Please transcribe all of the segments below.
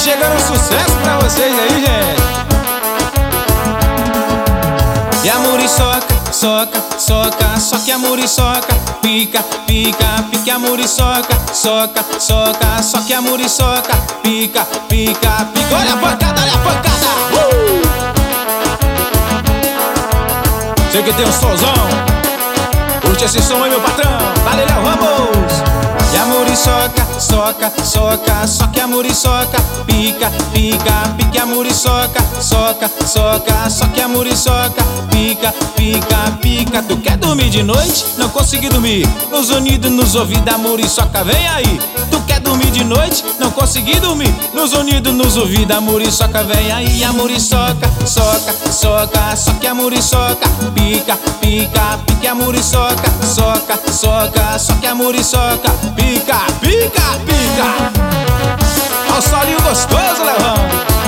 chegando um sucesso pra vocês aí, gente. E a muriçoca, soca, soca, só que a muriçoca pica, pica, pica a muriçoca, soca, soca, só que a muriçoca pica, pica, pica. Olha a pancada, olha a pancada. Sei que tem um solzão. Curte esse som aí, meu patrão. Valeu, Léo Ramos. E a muriçoca, soca, soca, só que a muriçoca pica, pica, pica a muriçoca, soca, soca, só que a muriçoca pica, pica, pica. Tu quer dormir de noite? Não consegui dormir. Nos unidos, nos ouvidos, a muriçoca vem aí. Tu quer dormir de noite? Não consegui dormir. Nos unidos, nos ouvidos, a muriçoca vem aí. A muriçoca, soca, soca, só que a muriçoca pica, pica, pica a muriçoca, soca, soca, só que a muriçoca pica, pica, pica. Olha o solinho gostoso, Leão.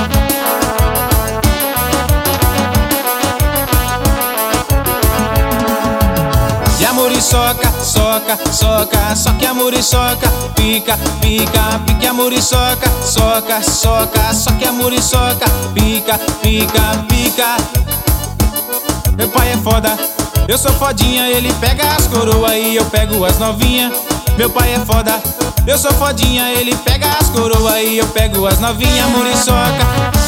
E a muriçoca, soca, soca, só que a muriçoca pica, pica, pica a muriçoca, soca, soca, só que a muriçoca pica, pica, pica. Meu pai é foda, eu sou fodinha, ele pega as coroas e eu pego as novinha. Meu pai é foda, eu sou fodinha, ele pega as coroas e eu pego as novinha, muriçoca.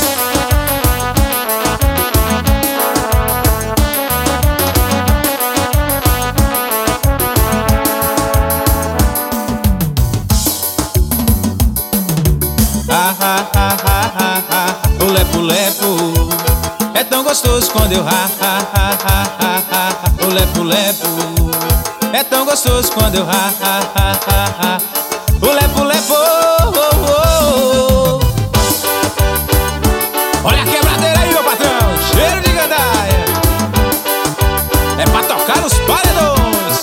Ah, ah, ah, ah, ah, ah, o lepo, lepo. É tão gostoso quando eu ha, ha, ha, ha, ha, ha, o lepo, lepo. É tão gostoso quando eu ha, ha, ha, ha, ha, o lepo, lepo, oh, oh, oh. Olha a quebradeira aí, meu patrão, cheiro de gandaia. É pra tocar os paredões.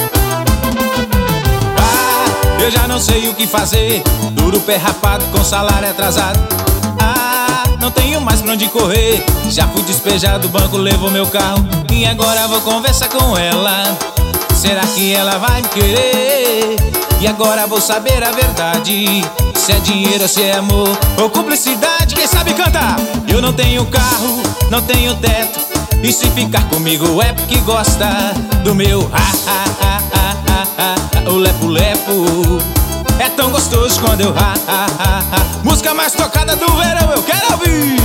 Ah, eu já não sei o que fazer. Duro pé rapado com salário atrasado. Não tenho mais pra onde correr. Já fui despejado, o banco levou meu carro e agora vou conversar com ela. Será que ela vai me querer? E agora vou saber a verdade, se é dinheiro ou se é amor ou cumplicidade. Quem sabe cantar? Eu não tenho carro, não tenho teto, e se ficar comigo é porque gosta do meu o lepo, lepo. É tão gostoso quando eu música mais tocada do verão, eu quero ouvir.